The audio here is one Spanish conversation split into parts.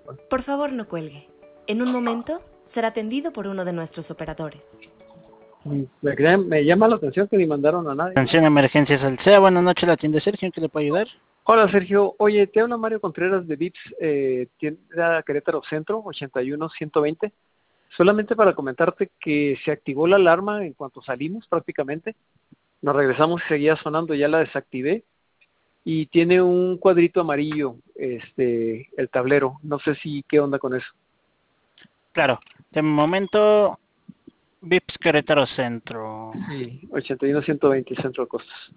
Por favor, no cuelgue. En un momento será atendido por uno de nuestros operadores. Me llama la atención que ni mandaron a nadie. Atención, emergencias Alsea. Buenas noches, la atiende Sergio. ¿En qué le puedo ayudar? Hola, Sergio. Oye, te habla Mario Contreras de VIPS, tienda Querétaro Centro, 81-120. Solamente para comentarte que se activó la alarma en cuanto salimos prácticamente. Nos regresamos y seguía sonando, ya la desactivé. Y tiene un cuadrito amarillo, el tablero. No sé si qué onda con eso. Claro, de momento, VIPS Querétaro Centro. Sí, 81-120 Centro de Costos.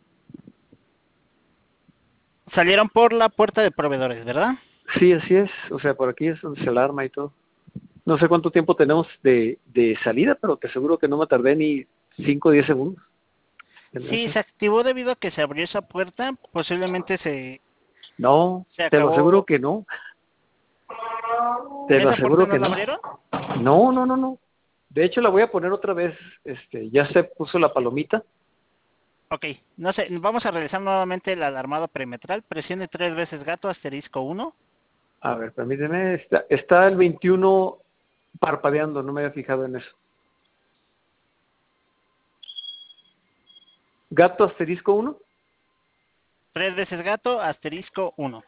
Salieron por la puerta de proveedores, ¿verdad? Sí, así es. O sea, por aquí es donde se alarma y todo. No sé cuánto tiempo tenemos de salida, pero te aseguro que no me tardé ni 5 o 10 segundos. Sí, se activó debido a que se abrió esa puerta. Posiblemente No, se te lo acabó. aseguro que no. Te lo ¿Esa puerta aseguro no que la no. abrieron? No. De hecho, la voy a poner otra vez. Ya se puso la palomita. Ok, no sé, vamos a realizar nuevamente el alarmado perimetral. Presione 3 veces gato, asterisco 1. A ver, permíteme. Está el 21 parpadeando, no me había fijado en eso. Gato asterisco 1. 3 veces gato, asterisco 1.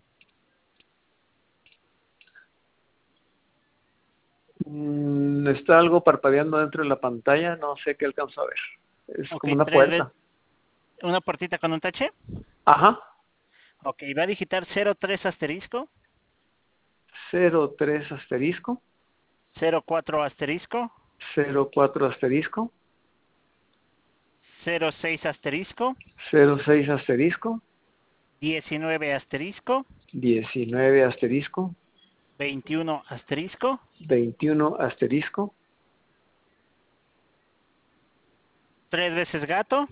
Está algo parpadeando dentro de la pantalla, no sé qué alcanzo a ver. Es Ok, como una puerta. una puertita con un tache. Ajá. Ok, va a digitar 03 asterisco, 03 asterisco, 04 asterisco, 04 asterisco, 06 asterisco, 06 asterisco, 19 asterisco, 19 asterisco, 21 asterisco, 21 asterisco, 3 veces gato.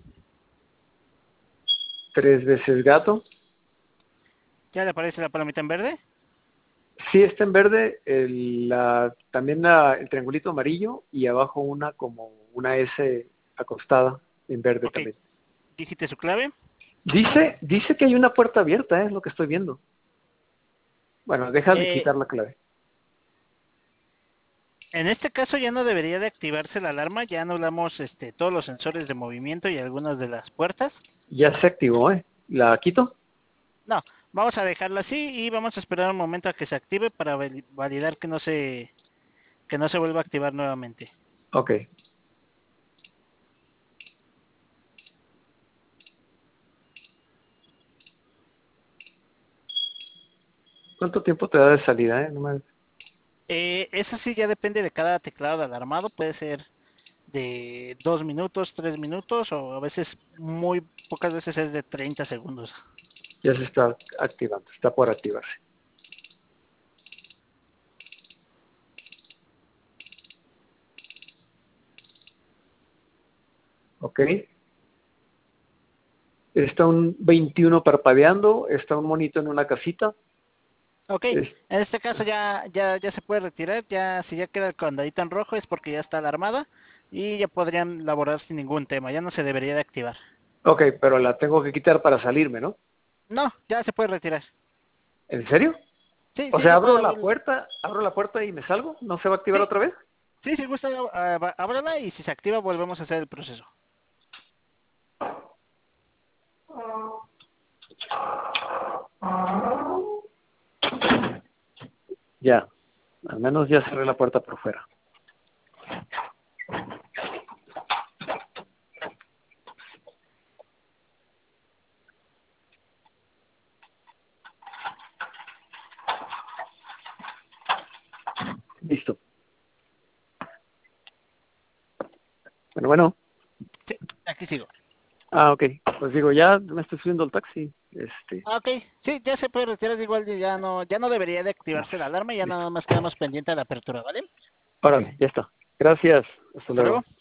3 veces gato. ¿Ya le aparece la palomita en verde? Sí, está en verde, también el triangulito amarillo y abajo como una S acostada en verde Ok, también. digite su clave. Dice que hay una puerta abierta, es lo que estoy viendo. Bueno, deja de quitar la clave. En este caso ya no debería de activarse la alarma, ya anulamos todos los sensores de movimiento y algunas de las puertas. Ya se activó, ¿eh? ¿La quito? No, vamos a dejarla así y vamos a esperar un momento a que se active para validar que no se vuelva a activar nuevamente. Ok. ¿Cuánto tiempo te da de salida, eh? Eso sí ya depende de cada teclado de alarmado, puede ser de 2 minutos, 3 minutos o a veces muy pocas veces es de 30 segundos. Ya se está activando, está por activarse. Ok. Está un 21 parpadeando, está un monito en una casita. Ok, en este caso ya se puede retirar, ya si ya queda el candadito en rojo es porque ya está alarmada y ya podrían laborar sin ningún tema, ya no se debería de activar. Ok, pero la tengo que quitar para salirme, ¿no? No, ya se puede retirar. ¿En serio? Sí, O sí, sea, ya puede abrir. abro la puerta y me salgo, ¿no se va a activar Sí, otra vez? sí, si gusta, ábrala y si se activa volvemos a hacer el proceso. Ya, al menos ya cerré la puerta por fuera. Listo. Bueno. Sí, aquí sigo. Ah, ok. Pues digo, ya me estoy subiendo al taxi. Ok, sí, ya se puede retirar, igual ya no debería de activarse la alarma, ya Listo. nada más quedamos pendiente de la apertura, ¿vale? Órale, ya está. Gracias. Hasta Hasta luego. luego.